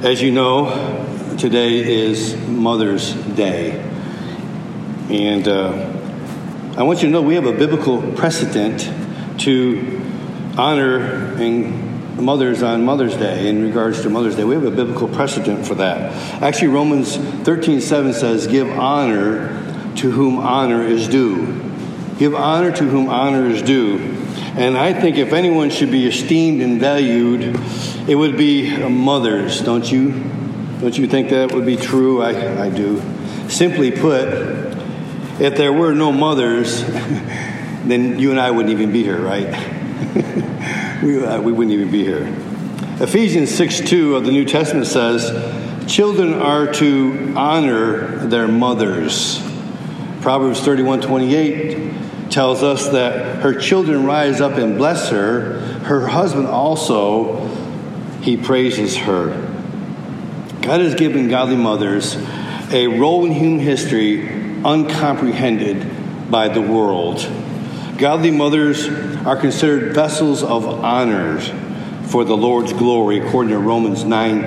As you know, today is Mother's Day. And I want you to know we have a biblical precedent to honor mothers on Mother's Day in regards to Mother's Day. We have a biblical precedent for that. Actually, Romans 13:7 says, give honor to whom honor is due. Give honor to whom honor is due. And I think if anyone should be esteemed and valued, it would be mothers, don't you? Don't you think that would be true? I do. Simply put, if there were no mothers, then you and I wouldn't even be here, right? we wouldn't even be here. Ephesians 6:2 of the New Testament says, children are to honor their mothers. Proverbs 31:28 tells us that her children rise up and bless her. Her husband also, he praises her. God has given godly mothers a role in human history uncomprehended by the world. Godly mothers are considered vessels of honor for the Lord's glory, according to Romans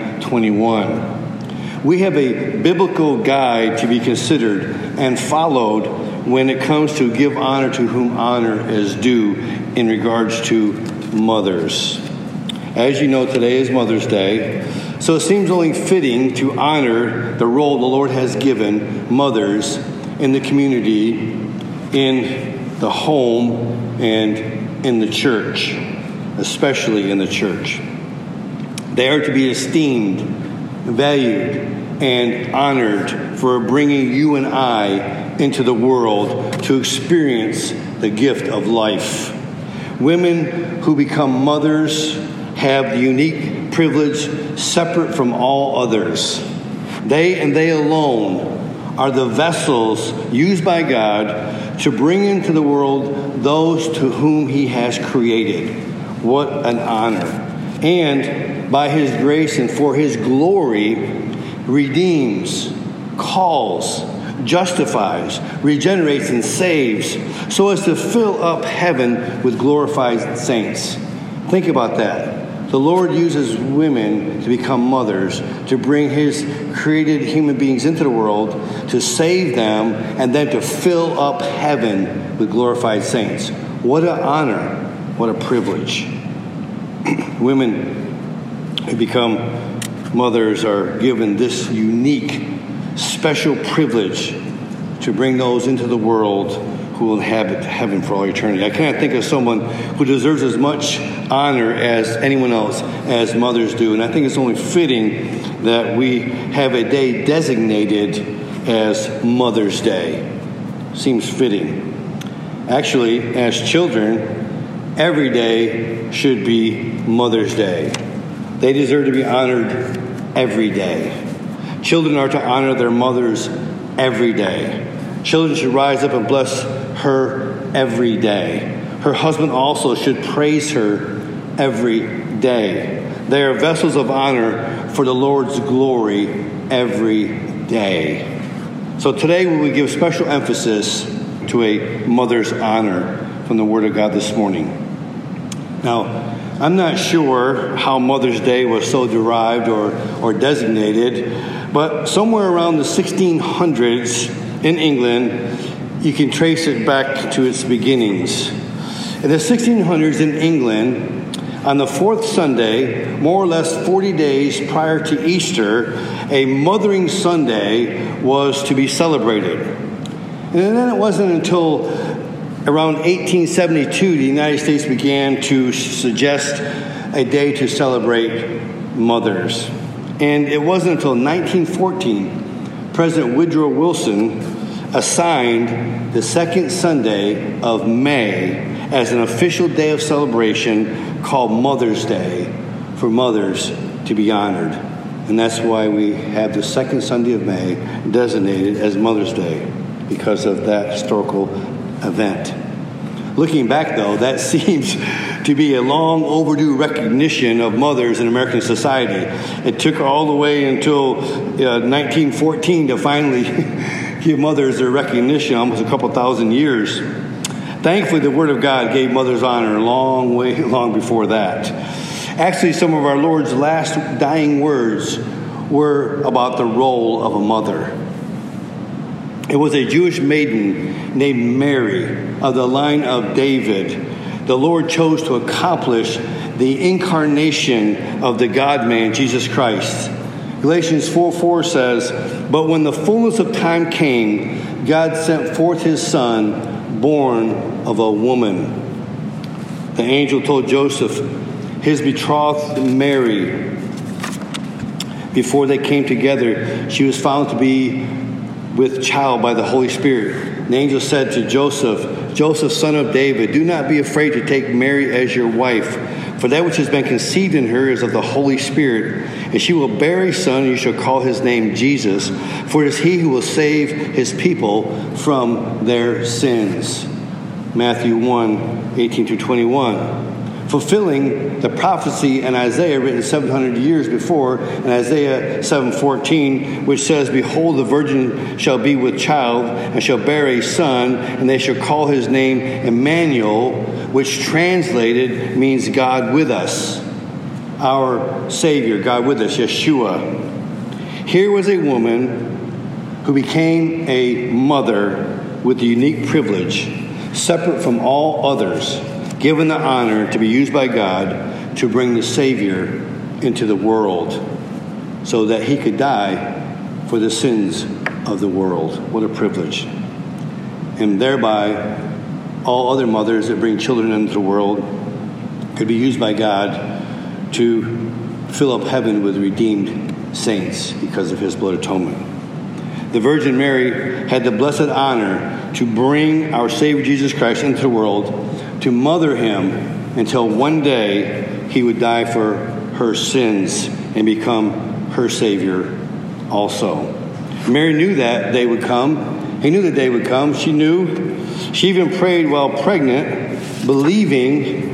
9:21. We have a biblical guide to be considered and followed when it comes to give honor to whom honor is due in regards to mothers. As you know, today is Mother's Day, so it seems only fitting to honor the role the Lord has given mothers in the community, in the home, and in the church, especially in the church. They are to be esteemed, valued, and honored for bringing you and I into the world to experience the gift of life. Women who become mothers have the unique privilege separate from all others. They and they alone are the vessels used by God to bring into the world those to whom He has created. What an honor. And by His grace and for His glory, redeems, calls, justifies, regenerates, and saves so as to fill up heaven with glorified saints. Think about that. The Lord uses women to become mothers, to bring His created human beings into the world, to save them, and then to fill up heaven with glorified saints. What an honor. What a privilege. Women who become mothers are given this unique, special privilege to bring those into the world who will inhabit heaven for all eternity. I cannot think of someone who deserves as much honor as anyone else as mothers do. And I think it's only fitting that we have a day designated as Mother's Day. Seems fitting. Actually, as children, every day should be Mother's Day. They deserve to be honored every day. Children are to honor their mothers every day. Children should rise up and bless her every day. Her husband also should praise her every day. They are vessels of honor for the Lord's glory every day. So today we will give special emphasis to a mother's honor from the Word of God this morning. Now, I'm not sure how Mother's Day was so derived or designated, but somewhere around the 1600s in England, you can trace it back to its beginnings. In the 1600s in England, on the fourth Sunday, more or less 40 days prior to Easter, a Mothering Sunday was to be celebrated. And then it wasn't until around 1872 the United States began to suggest a day to celebrate mothers. And it wasn't until 1914 President Woodrow Wilson assigned the second Sunday of May as an official day of celebration called Mother's Day for mothers to be honored. And that's why we have the second Sunday of May designated as Mother's Day, because of that historical event. Looking back, though, that seems to be a long overdue recognition of mothers in American society. It took all the way until 1914 to finally give mothers their recognition, almost a couple thousand years. Thankfully, the Word of God gave mothers honor a long before that. Actually, some of our Lord's last dying words were about the role of a mother. It was a Jewish maiden named Mary of the line of David. The Lord chose to accomplish the incarnation of the God-man, Jesus Christ. Galatians 4:4 says, "But when the fullness of time came, God sent forth his Son, born of a woman." The angel told Joseph, his betrothed Mary, before they came together, she was found to be with child by the Holy Spirit. The angel said to Joseph, "Joseph, son of David, do not be afraid to take Mary as your wife, for that which has been conceived in her is of the Holy Spirit. And she will bear a son, and you shall call his name Jesus, for it is he who will save his people from their sins." Matthew 1:18-21. Fulfilling the prophecy in Isaiah written 700 years before, in Isaiah 7:14, which says, "Behold, the virgin shall be with child and shall bear a son, and they shall call his name Emmanuel," which translated means God with us. Our Savior, God with us, Yeshua. Here was a woman who became a mother with the unique privilege, separate from all others, given the honor to be used by God to bring the Savior into the world so that he could die for the sins of the world. What a privilege. And thereby, all other mothers that bring children into the world could be used by God to fill up heaven with redeemed saints because of his blood atonement. The Virgin Mary had the blessed honor to bring our Savior Jesus Christ into the world, to mother him until one day he would die for her sins and become her Savior also. Mary knew that day would come. He knew the day would come. She knew. She even prayed while pregnant, believing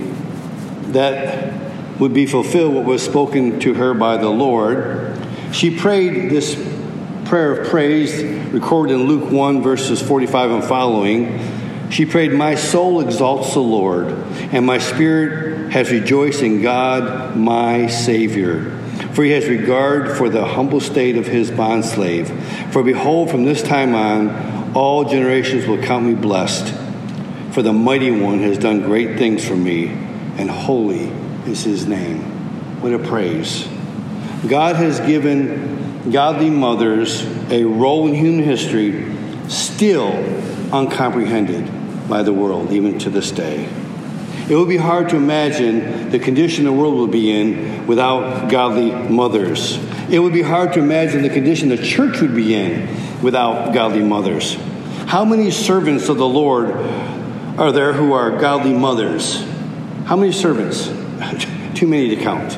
that would be fulfilled what was spoken to her by the Lord. She prayed this prayer of praise recorded in Luke 1, verses 45 and following. She prayed, "My soul exalts the Lord, and my spirit has rejoiced in God, my Savior. For he has regard for the humble state of his bondslave. For behold, from this time on, all generations will count me blessed. For the Mighty One has done great things for me, and holy is his name." What a praise. God has given godly mothers a role in human history still uncomprehended by the world, even to this day. It would be hard to imagine the condition the world would be in without godly mothers. It would be hard to imagine the condition the church would be in without godly mothers. How many servants of the Lord are there who are godly mothers? How many servants? Too many to count.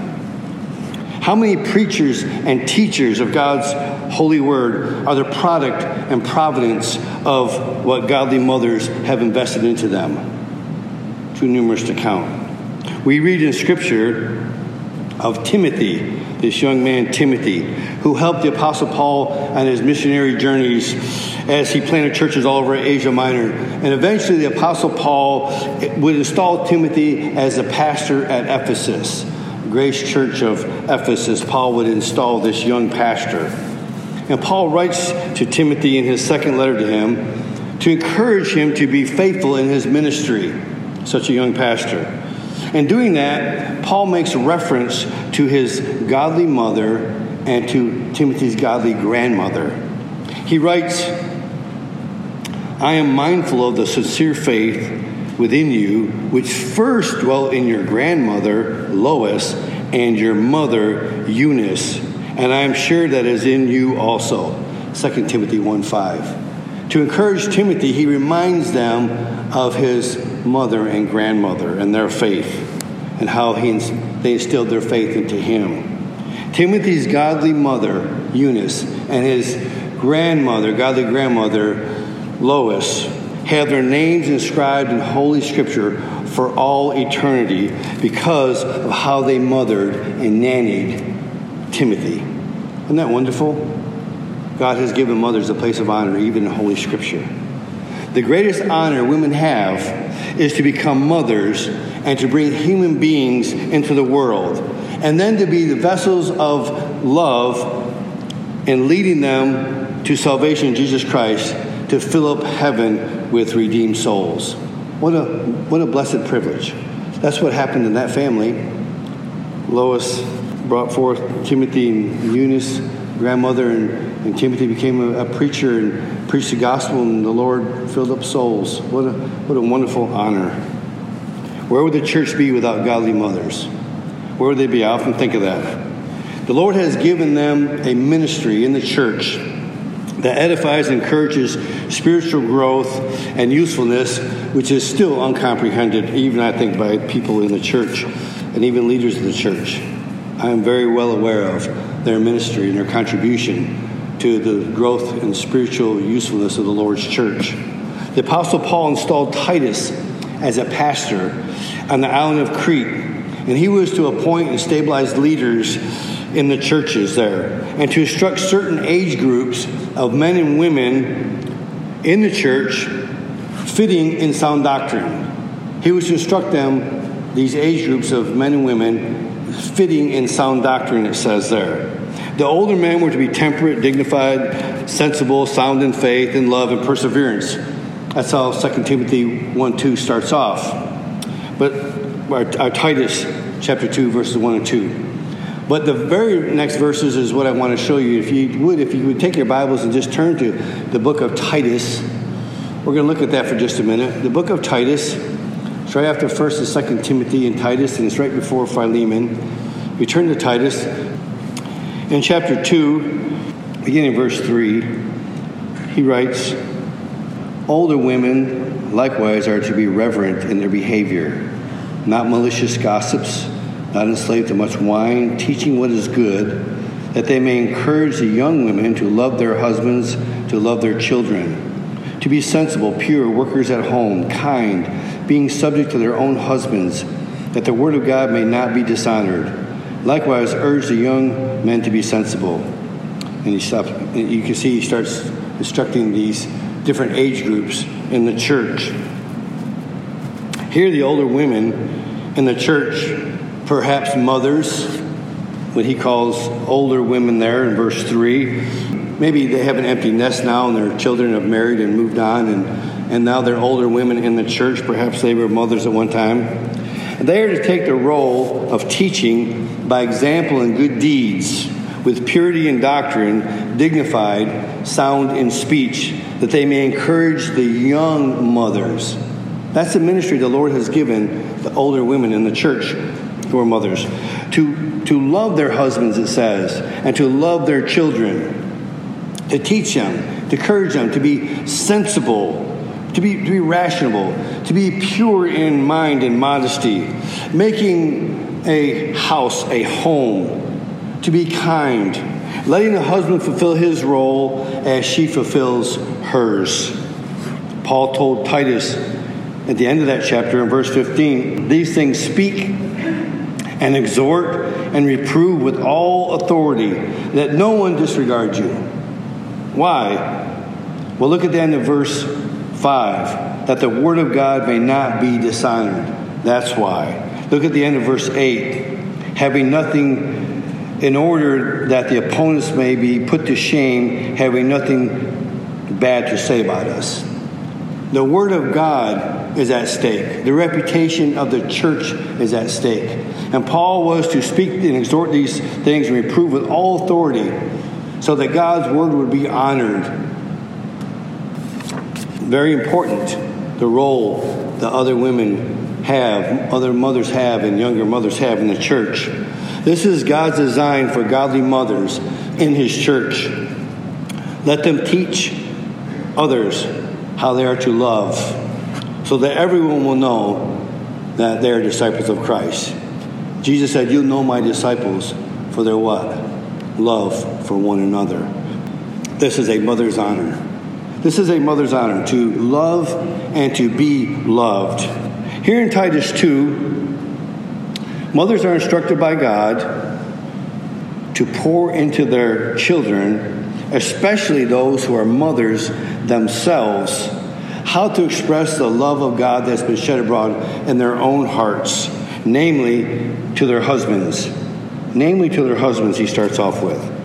How many preachers and teachers of God's holy word are the product and providence of what godly mothers have invested into them? Too numerous to count. We read in Scripture of Timothy, this young man Timothy, who helped the Apostle Paul on his missionary journeys as he planted churches all over Asia Minor. And eventually the Apostle Paul would install Timothy as a pastor at Ephesus. Grace Church of Ephesus, Paul would install this young pastor. And Paul writes to Timothy in his second letter to him to encourage him to be faithful in his ministry, such a young pastor. In doing that, Paul makes reference to his godly mother and to Timothy's godly grandmother. He writes, "I am mindful of the sincere faith within you, which first dwelt in your grandmother, Lois, and your mother, Eunice, and I am sure that is in you also." 2 Timothy 1:5. To encourage Timothy, he reminds them of his mother and grandmother and their faith and how they instilled their faith into him. Timothy's godly mother, Eunice, and his grandmother, godly grandmother, Lois, have their names inscribed in Holy Scripture for all eternity because of how they mothered and nannied Timothy. Isn't that wonderful? God has given mothers a place of honor, even in Holy Scripture. The greatest honor women have is to become mothers and to bring human beings into the world, and then to be the vessels of love and leading them to salvation in Jesus Christ to fill up heaven with redeemed souls. What a blessed privilege. That's what happened in that family. Lois brought forth Timothy and Eunice, grandmother, and Timothy became a preacher and preached the gospel, and the Lord filled up souls. What a wonderful honor. Where would the church be without godly mothers? Where would they be? I often think of that. The Lord has given them a ministry in the church that edifies and encourages spiritual growth and usefulness, which is still uncomprehended, even I think by people in the church and even leaders of the church. I am very well aware of their ministry and their contribution to the growth and spiritual usefulness of the Lord's church. The Apostle Paul installed Titus as a pastor on the island of Crete, and he was to appoint and stabilize leaders in the churches there, and to instruct certain age groups of men and women in the church fitting in sound doctrine. He was to instruct them, these age groups of men and women, fitting in sound doctrine, it says there. The older men were to be temperate, dignified, sensible, sound in faith, in love, and perseverance. That's how 2 Timothy 1:2 starts off. But our Titus chapter 2, verses 1 and 2. But the very next verses is what I want to show you. If you would take your Bibles and just turn to the book of Titus. We're going to look at that for just a minute. The book of Titus, it's right after 1st and 2nd Timothy and Titus, and it's right before Philemon. We turn to Titus. In chapter 2, beginning verse 3, he writes, "Older women likewise are to be reverent in their behavior, not malicious gossips, not enslaved to much wine, teaching what is good, that they may encourage the young women to love their husbands, to love their children, to be sensible, pure, workers at home, kind, being subject to their own husbands, that the word of God may not be dishonored. Likewise, urge the young men to be sensible." And he stops. You can see he starts instructing these different age groups in the church. Here, the older women in the church, perhaps mothers, what he calls older women there in verse 3. Maybe they have an empty nest now and their children have married and moved on, and now they're older women in the church. Perhaps they were mothers at one time. And they are to take the role of teaching by example and good deeds, with purity in doctrine, dignified, sound in speech, that they may encourage the young mothers. That's the ministry the Lord has given the older women in the church who are mothers. To love their husbands, it says, and to love their children. To teach them, to encourage them, to be sensible, to be rational, to be pure in mind and modesty, making a house a home, to be kind, letting the husband fulfill his role as she fulfills hers. Paul told Titus at the end of that chapter in verse 15, "These things speak and exhort and reprove with all authority, that no one disregard you." Why? Well, look at the end of verse 5, that the word of God may not be dishonored. That's why. Look at the end of verse 8, having nothing, in order that the opponents may be put to shame, having nothing bad to say about us. The word of God is at stake. The reputation of the church is at stake. And Paul was to speak and exhort these things and reprove with all authority so that God's word would be honored. Very important, the role that other women have, other mothers have, and younger mothers have in the church. This is God's design for godly mothers in his church. Let them teach others how they are to love, so that everyone will know that they are disciples of Christ. Jesus said, "You'll know my disciples for their what? Love for one another." This is a mother's honor. This is a mother's honor, to love and to be loved. Here in Titus 2, mothers are instructed by God to pour into their children, especially those who are mothers themselves, how to express the love of God that's been shed abroad in their own hearts, namely to their husbands. Namely to their husbands, he starts off with.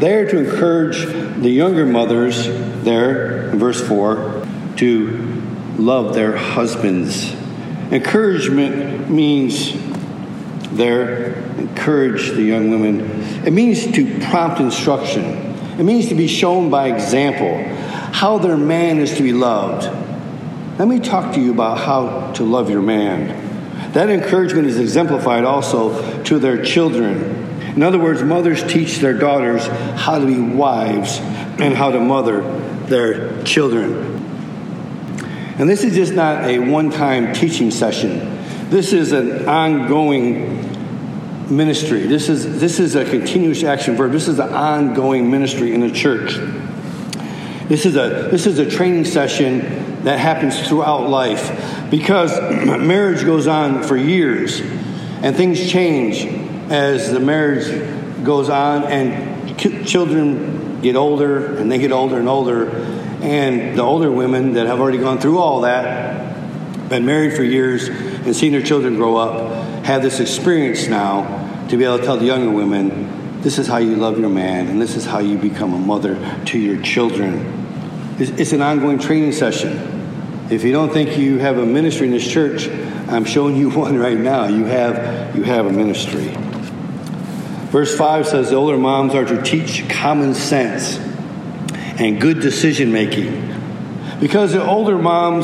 They are to encourage the younger mothers, there in verse 4, to love their husbands. Encouragement means encourage the young women. It means to prompt instruction. It means to be shown by example how their man is to be loved. Let me talk to you about how to love your man. That encouragement is exemplified also to their children. In other words, mothers teach their daughters how to be wives and how to mother their children. And this is just not a one-time teaching session. This is an ongoing ministry. This is a continuous action verb. This is an ongoing ministry in the church. This is a training session that happens throughout life, because marriage goes on for years and things change as the marriage goes on, and children get older and they get older and older, and the older women that have already gone through all that, been married for years and seen their children grow up, have this experience now to be able to tell the younger women, this is how you love your man, and this is how you become a mother to your children. It's an ongoing training session. If you don't think you have a ministry in this church, I'm showing you one right now. You have a ministry. Verse 5 says the older moms are to teach common sense and good decision making, because the older moms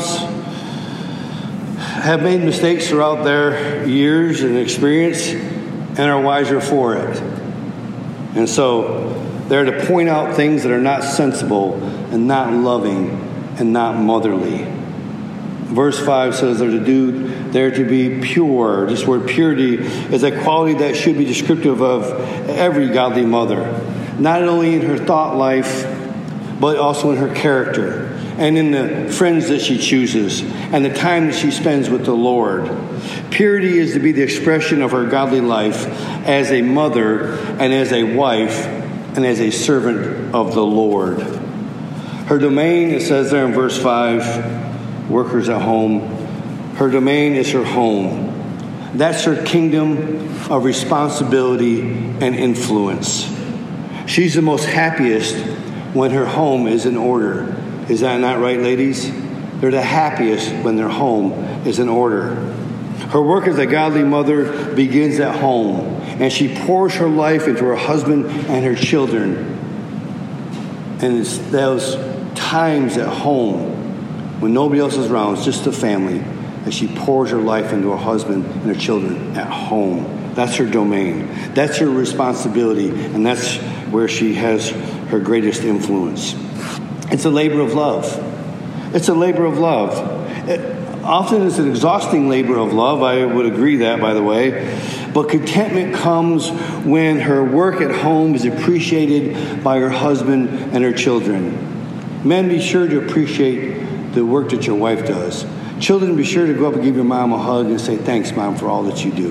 have made mistakes throughout their years and experience and are wiser for it. And so they're to point out things that are not sensible and not loving and not motherly. Verse 5 says they're to be pure. This word purity is a quality that should be descriptive of every godly mother, not only in her thought life, but also in her character and in the friends that she chooses and the time that she spends with the Lord. Purity is to be the expression of her godly life as a mother and as a wife and as a servant of the Lord. Her domain, it says there in verse 5, workers at home, her domain is her home. That's her kingdom of responsibility and influence. She's the most happiest when her home is in order. Is that not right, ladies? They're the happiest when their home is in order. Her work as a godly mother begins at home, and she pours her life into her husband and her children. And it's those times at home when nobody else is around, it's just the family, that she pours her life into her husband and her children at home. That's her domain. That's her responsibility, and that's where she has her greatest influence. It's a labor of love. It's a labor of love. Often it's an exhausting labor of love. I would agree that, by the way. But contentment comes when her work at home is appreciated by her husband and her children. Men, be sure to appreciate the work that your wife does. Children, be sure to go up and give your mom a hug and say, thanks, Mom, for all that you do.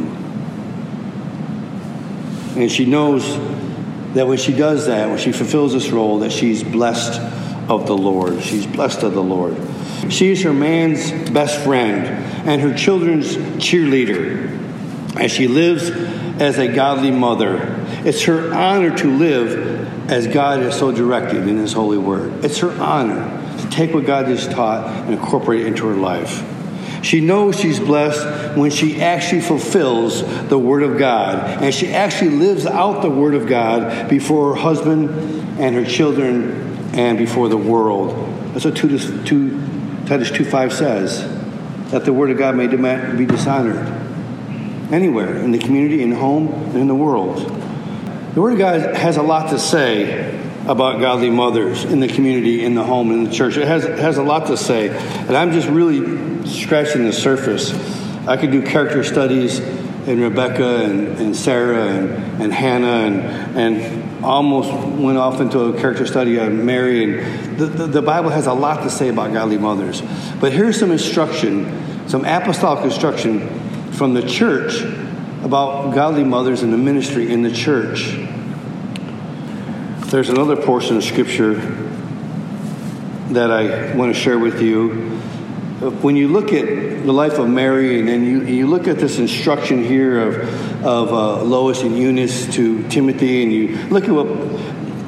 And she knows that when she does that, when she fulfills this role, that she's blessed of the Lord. She's blessed of the Lord. She is her man's best friend and her children's cheerleader as she lives as a godly mother. It's her honor to live as God has so directed in His holy word. It's her honor to take what God has taught and incorporate it into her life. She knows she's blessed when she actually fulfills the Word of God, and she actually lives out the Word of God before her husband and her children and before the world. That's what Titus 2:5 says, that the Word of God may be dishonored anywhere, in the community, in the home, and in the world. The Word of God has a lot to say about godly mothers in the community, in the home, in the church. It has a lot to say, and I'm just really scratching the surface. I could do character studies in Rebecca and Sarah and Hannah and almost went off into a character study on Mary. And the Bible has a lot to say about godly mothers. But here's some instruction, some apostolic instruction from the church about godly mothers and the ministry in the church. There's another portion of Scripture that I want to share with you. When you look at the life of Mary, and then you look at this instruction here of Lois and Eunice to Timothy, and you look at what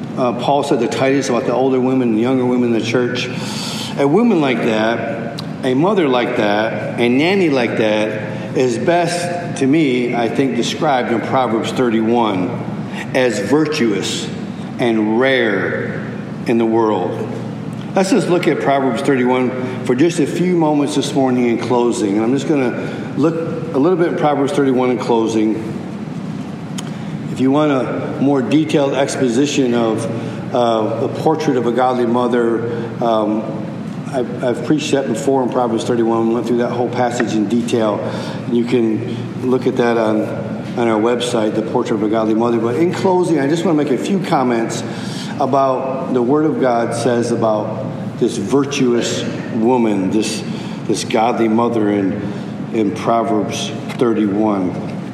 Paul said to Titus about the older women and younger women in the church. A woman like that, a mother like that, a nanny like that is best, to me, I think, described in Proverbs 31 as virtuous and rare in the world. Let's just look at Proverbs 31 for just a few moments this morning in closing. And I'm just going to look a little bit at Proverbs 31 in closing. If you want a more detailed exposition of the portrait of a godly mother, I've preached that before in Proverbs 31. We went through that whole passage in detail. And you can look at that on our website, The Portrait of a Godly Mother. But in closing, I just want to make a few comments about the Word of God says about this virtuous woman, this godly mother in Proverbs 31.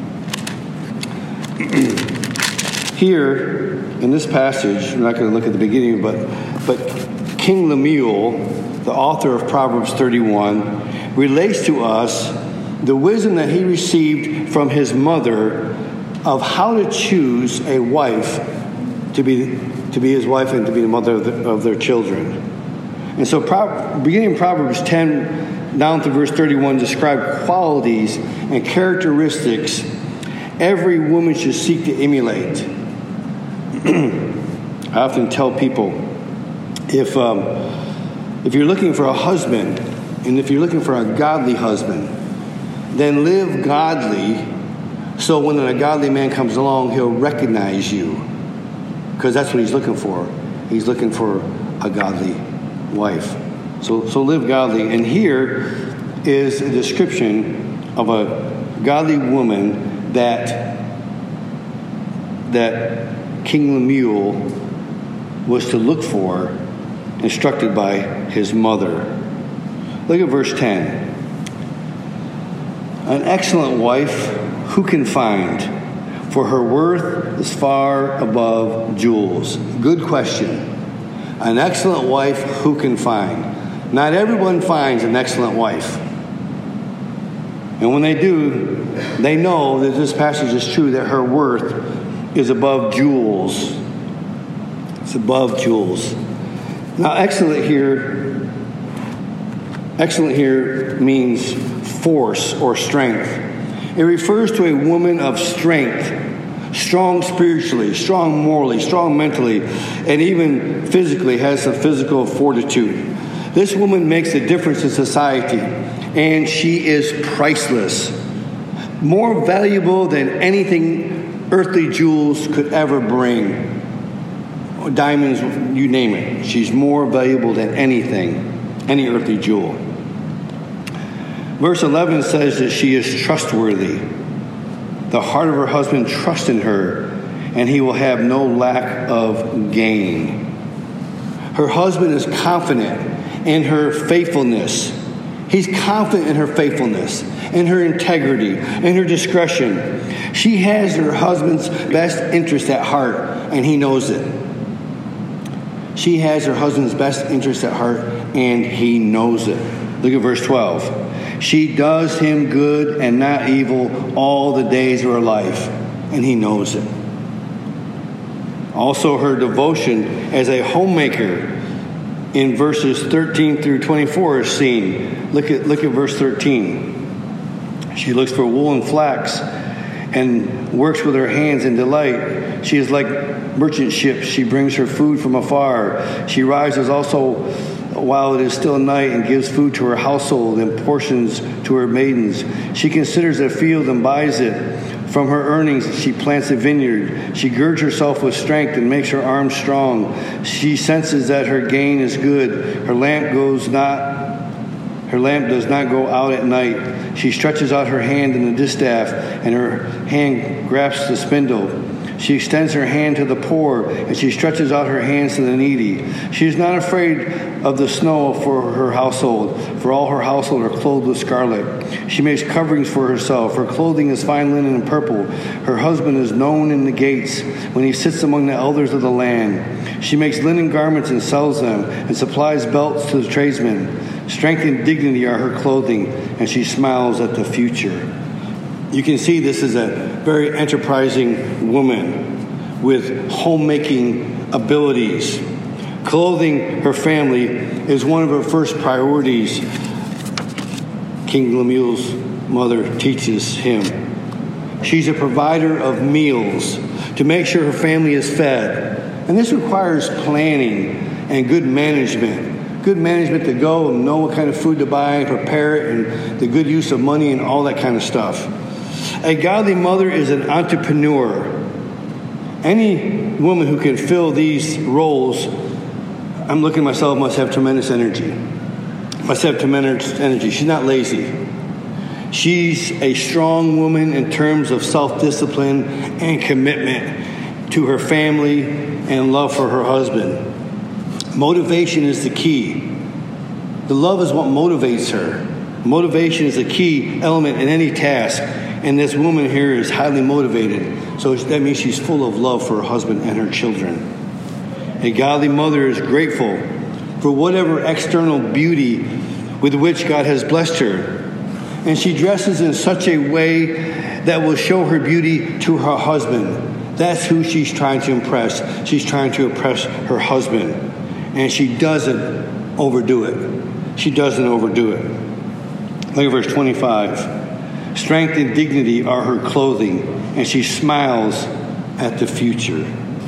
Here, in this passage, we're not going to look at the beginning, but King Lemuel, the author of Proverbs 31, relates to us the wisdom that he received from his mother of how to choose a wife to be his wife and to be the mother of their children. And so beginning Proverbs 10 down to verse 31 describe qualities and characteristics every woman should seek to emulate. I often tell people, if you're looking for a husband, and if you're looking for a godly husband, then live godly, so when a godly man comes along, he'll recognize you. Because that's what he's looking for. He's looking for a godly wife. So live godly. And here is a description of a godly woman that King Lemuel was to look for, instructed by his mother. Look at verse 10. An excellent wife who can find? For her worth is far above jewels. Good question. An excellent wife who can find? Not everyone finds an excellent wife. And when they do, they know that this passage is true, that her worth is above jewels. It's above jewels. Now, excellent here means force or strength. It refers to a woman of strength. Strong spiritually, strong morally, strong mentally, and even physically, has some physical fortitude. This woman makes a difference in society, and she is priceless. More valuable than anything earthly jewels could ever bring. Diamonds, you name it. She's more valuable than anything, any earthly jewel. Verse 11 says that she is trustworthy. The heart of her husband trusts in her, and he will have no lack of gain. Her husband is confident in her faithfulness. He's confident in her faithfulness, in her integrity, in her discretion. She has her husband's best interest at heart, and he knows it. She has her husband's best interest at heart, and he knows it. Look at verse 12. She does him good and not evil all the days of her life, and he knows it. Also, her devotion as a homemaker in verses 13 through 24 is seen. Look at verse 13. She looks for wool and flax and works with her hands in delight. She is like merchant ships. She brings her food from afar. She rises also while it is still night and gives food to her household and portions to her maidens. She considers a field and buys it. From her earnings she plants a vineyard. She girds herself with strength and makes her arms strong. She senses that her gain is good. Her lamp does not go out at night. She stretches out her hand in the distaff, and her hand grasps the spindle. She extends her hand to the poor, and she stretches out her hands to the needy. She is not afraid of the snow for her household, for all her household are clothed with scarlet. She makes coverings for herself. Her clothing is fine linen and purple. Her husband is known in the gates when he sits among the elders of the land. She makes linen garments and sells them, and supplies belts to the tradesmen. Strength and dignity are her clothing, and she smiles at the future. You can see this is a very enterprising woman. with homemaking abilities. Clothing her family is one of her first priorities, King Lemuel's mother teaches him. She's a provider of meals to make sure her family is fed. And this requires planning and good management. Good management to go and know what kind of food to buy and prepare it, and the good use of money and all that kind of stuff. A godly mother is an entrepreneur. Any woman who can fill these roles, I'm looking at myself, must have tremendous energy. She's not lazy. She's a strong woman in terms of self-discipline and commitment to her family and love for her husband. Motivation is the key. The love is what motivates her. Motivation is a key element in any task. And this woman here is highly motivated. So that means she's full of love for her husband and her children. A godly mother is grateful for whatever external beauty with which God has blessed her. And she dresses in such a way that will show her beauty to her husband. That's who she's trying to impress. She's trying to impress her husband. And she doesn't overdo it. Look at verse 25. Strength and dignity are her clothing, and she smiles at the future.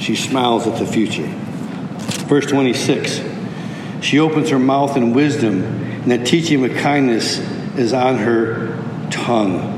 Verse 26. She opens her mouth in wisdom, and the teaching of kindness is on her tongue.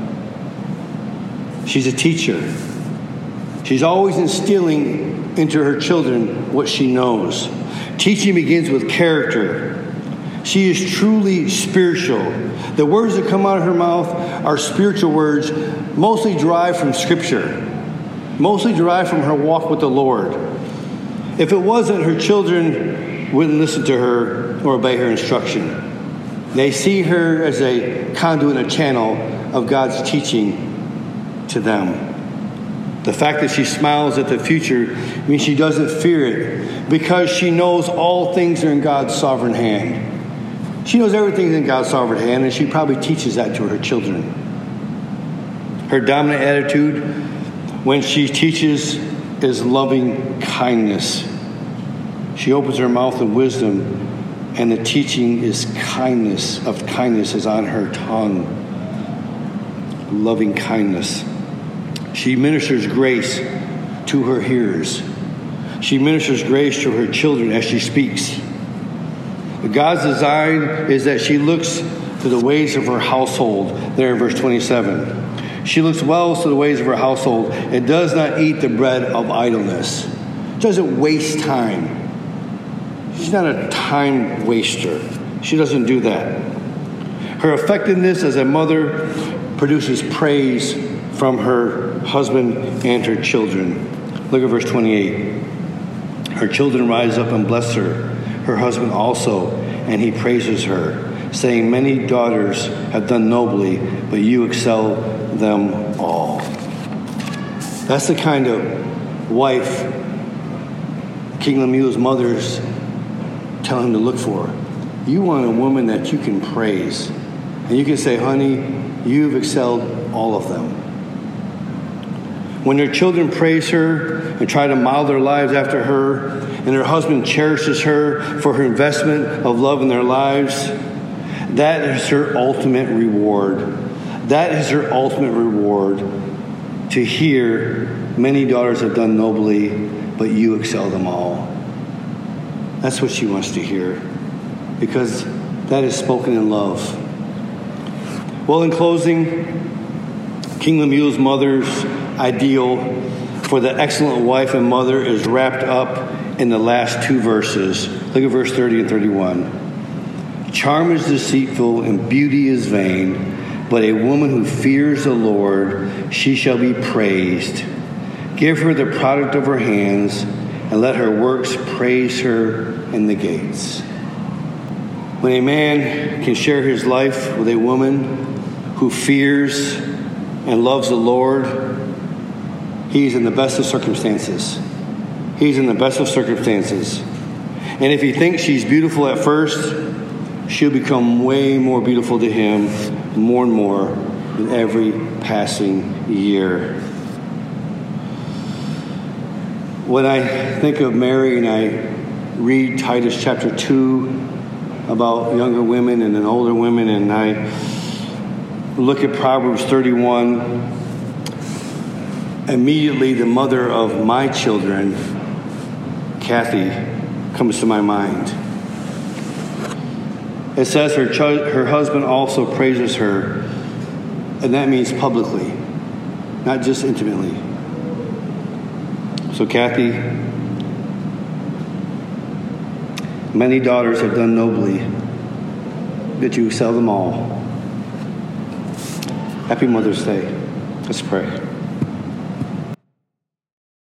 She's a teacher. She's always instilling into her children what she knows. Teaching begins with character. She is truly spiritual. The words that come out of her mouth are spiritual words, mostly derived from Scripture, mostly derived from her walk with the Lord. If it wasn't, her children wouldn't listen to her or obey her instruction. They see her as a conduit and a channel of God's teaching to them. The fact that she smiles at the future means she doesn't fear it, because she knows all things are in God's sovereign hand. She knows everything's in God's sovereign hand, and she probably teaches that to her children. Her dominant attitude when she teaches is loving kindness. She opens her mouth in wisdom, and the teaching is kindness is on her tongue. Loving kindness. She ministers grace to her hearers. She ministers grace to her children as she speaks. God's design is that she looks to the ways of her household. There in verse 27. She looks well to the ways of her household and does not eat the bread of idleness. Doesn't waste time. She's not a time waster. She doesn't do that. Her effectiveness as a mother produces praise from her husband and her children. Look at verse 28. Her children rise up and bless her. Her husband also, and he praises her, saying, many daughters have done nobly, but you excel them all. That's the kind of wife King Lemuel's mother's telling him to look for. You want a woman that you can praise. And you can say, honey, you've excelled all of them. When her children praise her and try to model their lives after her, and her husband cherishes her for her investment of love in their lives, that is her ultimate reward. That is her ultimate reward, to hear many daughters have done nobly, but you excel them all. That's what she wants to hear, because that is spoken in love. Well, in closing, King Lemuel's mother's ideal for the excellent wife and mother is wrapped up in the last two verses. Look at verse 30 and 31. Charm is deceitful and beauty is vain, but a woman who fears the Lord, she shall be praised. Give her the product of her hands, and let her works praise her in the gates. When a man can share his life with a woman who fears and loves the Lord, he's in the best of circumstances. He's in the best of circumstances. And if he thinks she's beautiful at first, she'll become way more beautiful to him, more and more, with every passing year. When I think of Mary and I read Titus chapter 2 about younger women and then older women, and I look at Proverbs 31, immediately the mother of my children, Kathy, comes to my mind. It says her husband also praises her, and that means publicly, not just intimately. So Kathy, many daughters have done nobly, that you excel them all. Happy Mother's Day. Let's pray.